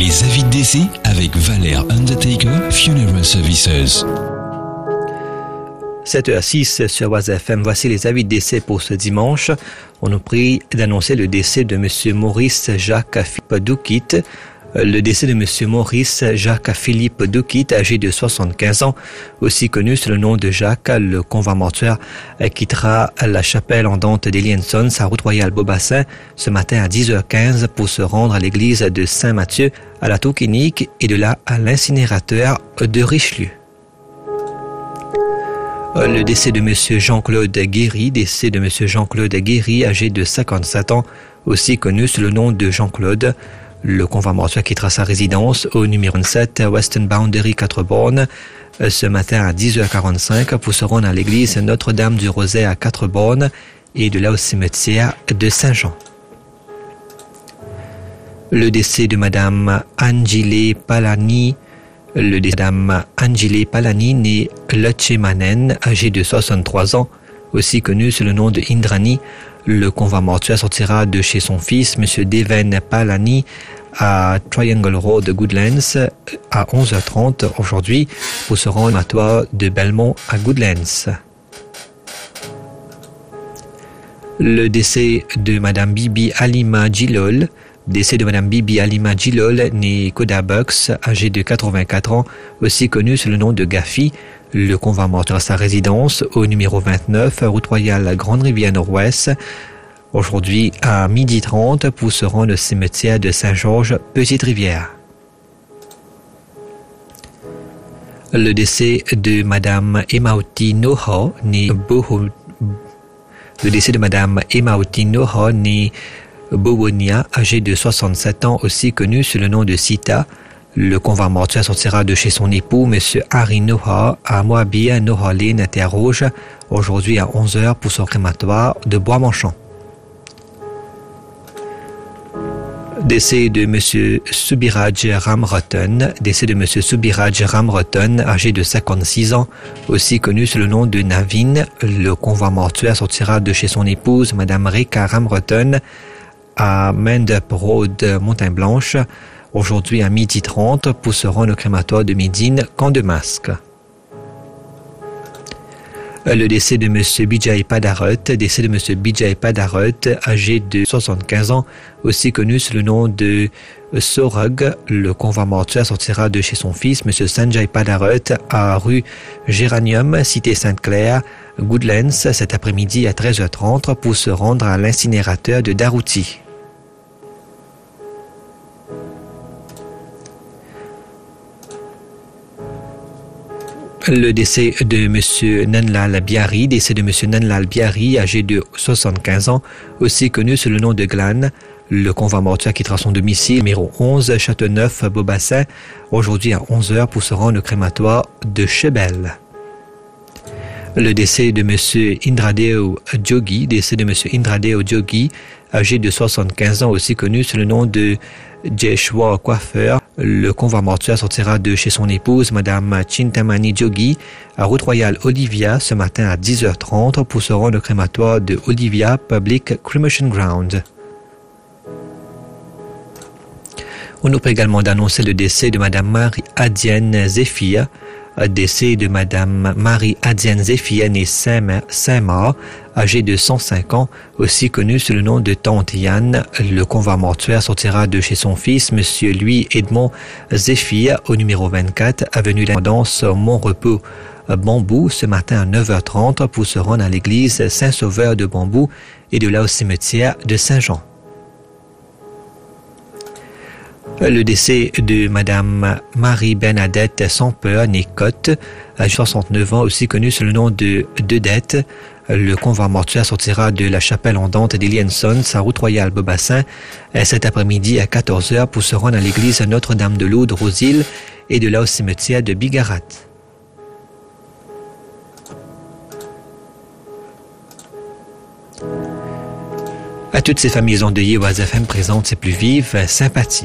Les avis de décès avec Valère Undertaker Funeral Services. 7h06 sur Oise FM. Voici les avis de décès pour ce dimanche. On nous prie d'annoncer le décès de M. Maurice Jacques Philippe Doukit. Le décès de M. Maurice Jacques Philippe Doukit, âgé de 75 ans, aussi connu sous le nom de Jacques, le convoi mortuaire quittera la chapelle andante d'Elienson, sa route royale Beaubassin, ce matin à 10h15 pour se rendre à l'église de Saint-Mathieu, à la Touquinique et de là à l'incinérateur de Richelieu. Le décès de M. Jean-Claude Guéry, âgé de 57 ans, aussi connu sous le nom de Jean-Claude. Le convoi mortuaire quittera sa résidence au numéro 7 Western Boundary 4 bornes ce matin à 10h45 pour se rendre à l'église Notre-Dame du Rosaire à 4 bornes et de là au cimetière de Saint-Jean. Le décès de Madame Angile Palani, née Lutchemanen, âgée de 63 ans, aussi connue sous le nom de Indrani. Le convoi mortuaire sortira de chez son fils, M. Deven Palani, à Triangle Road Goodlands à 11h30 aujourd'hui pour se rendre au crématoire de Belmont à Goodlands. Le décès de Mme Bibi Alima Djilol, née Koda Bucks, âgée de 84 ans, aussi connue sous le nom de Gafi. Le convoi mortuaire à sa résidence au numéro 29, route royale Grande Rivière Nord-Ouest, aujourd'hui à 12h30 pour se rendre au cimetière de Saint-Georges, Petite-Rivière. Le décès de Madame Emauti Noha, née Bowonia, âgée de 67 ans, aussi connue sous le nom de Sita. Le convoi mortuaire sortira de chez son époux, M. Harry Noha, à Moabia, Noha Lane, à Terre-Rouge, aujourd'hui à 11h pour son crématoire de Bois-Manchon. Décès de M. Subiraj Ramratan, âgé de 56 ans, aussi connu sous le nom de Navin. Le convoi mortuaire sortira de chez son épouse, Mme Rekha Ramratan, à Mendup Road, Montagne-Blanche, aujourd'hui à 12h30 pour se rendre au crématoire de Médine, Camp de Masque. Le décès de M. Bijay Padarot, âgé de 75 ans, aussi connu sous le nom de Sorug. Le convoi mortuaire sortira de chez son fils, M. Sanjay Padarot, à rue Géranium, cité Sainte-Claire, Goodlands, cet après-midi à 13h30 pour se rendre à l'incinérateur de Darouti. Le décès de M. Nanlal Biari, âgé de 75 ans, aussi connu sous le nom de Glan. Le convoi mortuaire quittera son domicile, numéro 11, Châteauneuf, Beaubassin, aujourd'hui à 11h pour se rendre au crématoire de Chebel. Le décès de M. Indradeo Jogi, âgé de 75 ans, aussi connu sous le nom de Jeshua Coiffeur. Le convoi mortuaire sortira de chez son épouse, Mme Chintamani Jogi, à route royale Olivia, ce matin à 10h30 pour se rendre au crématoire de Olivia Public Cremation Ground. On nous prie également d'annoncer le décès de Mme Marie-Adienne Zéphia, née Saint-Marc, âgée de 105 ans, aussi connue sous le nom de Tante Yann. Le convoi mortuaire sortira de chez son fils, M. Louis Edmond Zéphia, au numéro 24, avenue d'Indépendance, Mont-Repos, Bambou, ce matin à 9h30 pour se rendre à l'église Saint-Sauveur de Bambou et de là au cimetière de Saint-Jean. Le décès de Mme Marie-Bernadette Sampeur, née Cotte, âgée de 69 ans, aussi connue sous le nom de Dedette. Le convoi mortuaire sortira de la chapelle andante d'Elienson, sa route royale Beaubassin, cet après-midi à 14h pour se rendre à l'église Notre-Dame de Lourdes, Rosille, et de là au cimetière de Bigarat. À toutes ces familles endeuillées, Oise FM présente ses plus vives sympathies.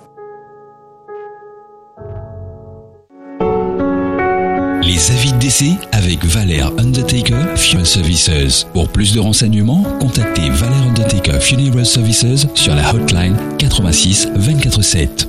Les avis de décès avec Valère Undertaker Funeral Services. Pour plus de renseignements, contactez Valère Undertaker Funeral Services sur la hotline 86 24 7.